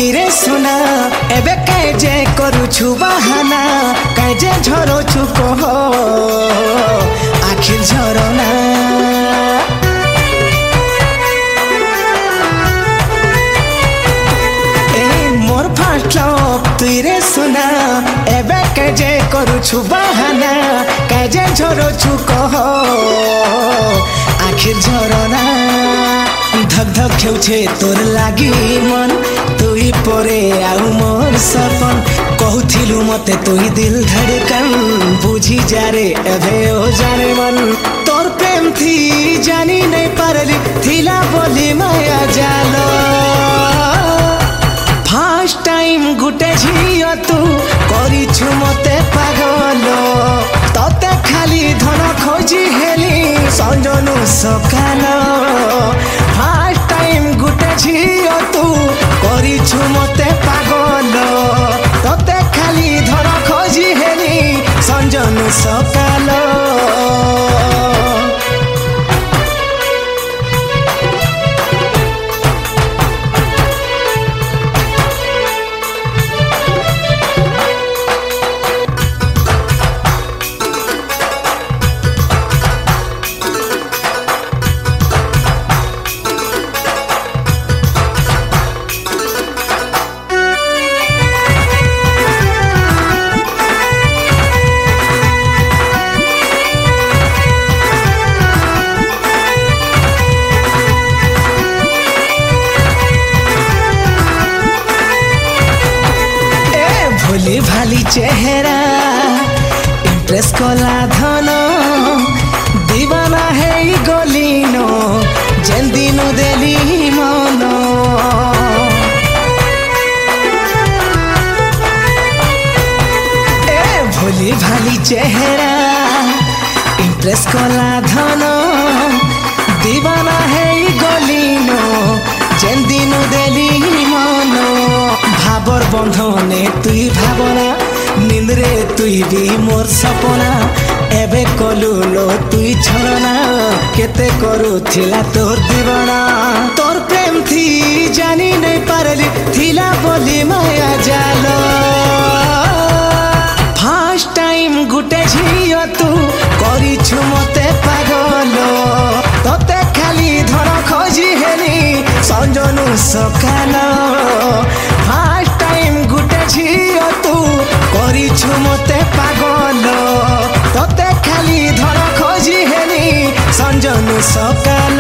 तुईरे सुना एबे कैजे करूछु बहाना कैजे झरोछु कह आखिर झरना मोर फास्ट लव तुईरे सुना एबे कैजे करूछु बहाना कैजे झरोछु कह आखिर झरना धक धक खेउछे तोर लागी मन तुई परे आउ मोर सपन कहूथिलु मते तुई दिल धड़कन बुझी जा रे एबे ओ जाने मन तोर प्रेम थी जानी नहीं पारली थिला बोली माया जालो फर्स्ट टाइम गुटे झियो तू करिछु मते पागल तते खाली धन खोजी हेली संजनु सकाल फर्स्ट टाइम गुटे झियो तू करिछु मते पागल तते खाली धन खोजी हेली संजनु सकाल भोली भाली चेहरा इम्प्रेस कला धन दीवाना है गलीनो जेन दिनु देली मन भोली भाली चेहरा इम्प्रेस कला धन दीवाना है गलीनो जेन दिनु देली मन भाबर बंधने तुई भावना निंद्रे तुई भी मोर सपना एबे कलु लो तुई छलना केते करूथिला तोर दीवाना तोर प्रेम थी जानी नहीं पारली थिला बोली माया जालो फर्स्ट टाइम गुटे झियो तू करिछु मते पागल तते खाली धन खोजी हेली संजनु सकाल फर्स्ट टाइम गुटे झियो तू करिछु मते पागल तते खाली धन खोजी हेली संजनु सकाल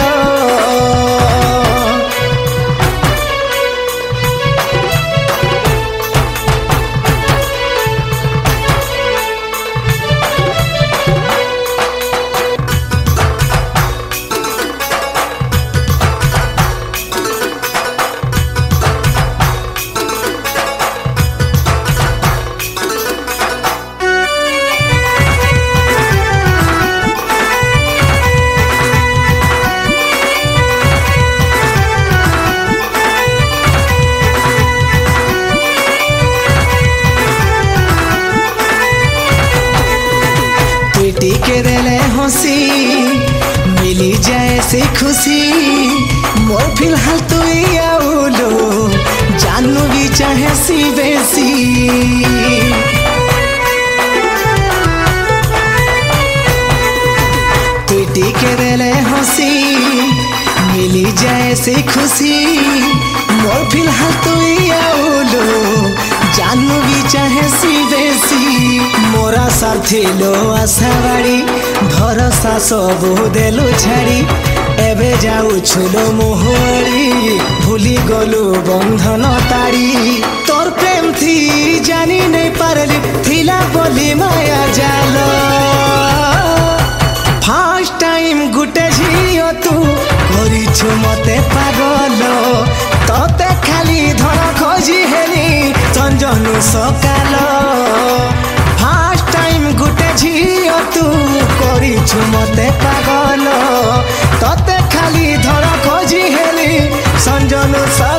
के देले हंसी मिली जाए से खुशी मोर फिलहाल तू आउलो जानू भी चाहे सी बेसी पीटी के देले हंसी मिली जाए से खुशी मोर फिलहाल तू आउलो जानू भी चाहे सी बेसी मोरा साथी लो आशा बाड़ी भरोसा सबू देलु छाड़ी एबे जाऊ छुलो मोहरी भूली गलु बंधन ताड़ी तोर प्रेम थी जानी नहीं पारली थिला बोली माया जालो फर्स्ट टाइम गुटे झियो तू करिछु मते पागल तते खाली धन खोजी हेली संजनु सकाल फर्स्ट टाइम गुटे झियो तू करिछु मते पागल तते खाली धन खोजी हेली संजनु